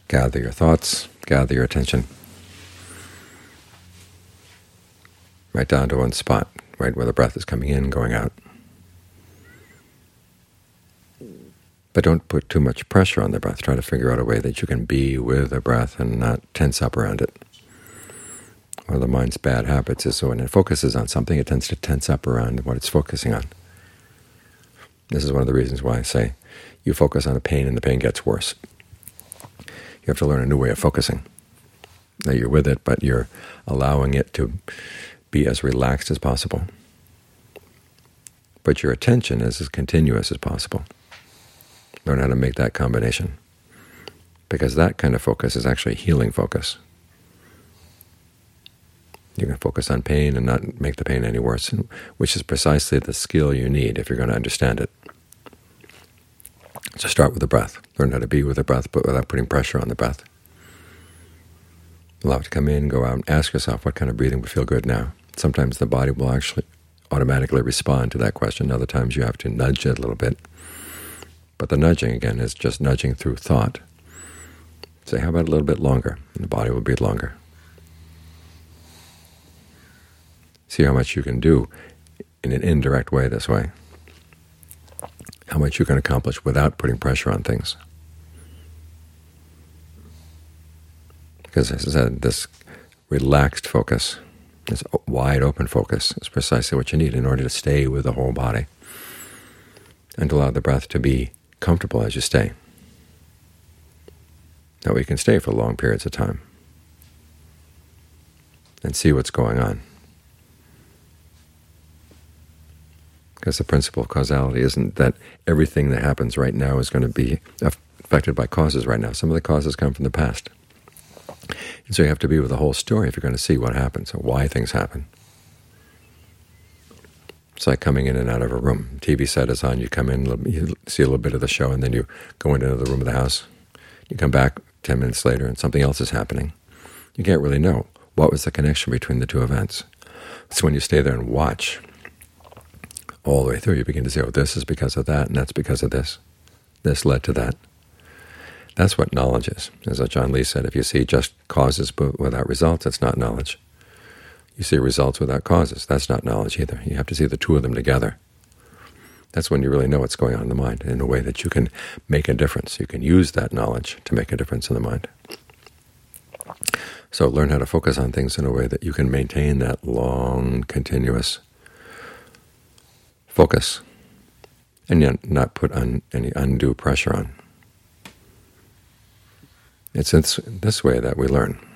Gather your thoughts, gather your attention, right down to one spot, right where the breath is coming in, going out. But don't put too much pressure on the breath. Try to figure out a way that you can be with the breath and not tense up around it. One of the mind's bad habits is when it focuses on something, it tends to tense up around what it's focusing on. This is one of the reasons why I say you focus on a pain and the pain gets worse. You have to learn a new way of focusing. That you're with it, but you're allowing it to be as relaxed as possible. But your attention is as continuous as possible. Learn how to make that combination, because that kind of focus is actually healing focus. You can focus on pain and not make the pain any worse, which is precisely the skill you need if you're going to understand it. So start with the breath. Learn how to be with the breath, but without putting pressure on the breath. Allow it to come in, go out, and ask yourself what kind of breathing would feel good now. Sometimes the body will actually automatically respond to that question. Other times you have to nudge it a little bit. But the nudging, again, is just nudging through thought. Say, how about a little bit longer? And the body will breathe longer. See how much you can do in an indirect way this way. How much you can accomplish without putting pressure on things. Because, as I said, this relaxed focus, this wide open focus, is precisely what you need in order to stay with the whole body and allow the breath to be comfortable as you stay. That way you can stay for long periods of time and see what's going on. Because the principle of causality isn't that everything that happens right now is going to be affected by causes right now. Some of the causes come from the past. And so you have to be with the whole story if you're going to see what happens or why things happen. It's like coming in and out of a room. TV set is on, you come in, you see a little bit of the show, and then you go into the room of the house. You come back 10 minutes later and something else is happening. You can't really know what was the connection between the two events. So when you stay there and watch all the way through, you begin to say, oh, this is because of that, and that's because of this. This led to that. That's what knowledge is. As John Lee said, if you see just causes but without results, it's not knowledge. You see results without causes, that's not knowledge either. You have to see the two of them together. That's when you really know what's going on in the mind in a way that you can make a difference. You can use that knowledge to make a difference in the mind. So learn how to focus on things in a way that you can maintain that long, continuous focus and yet not put on any undue pressure on. It's this way that we learn.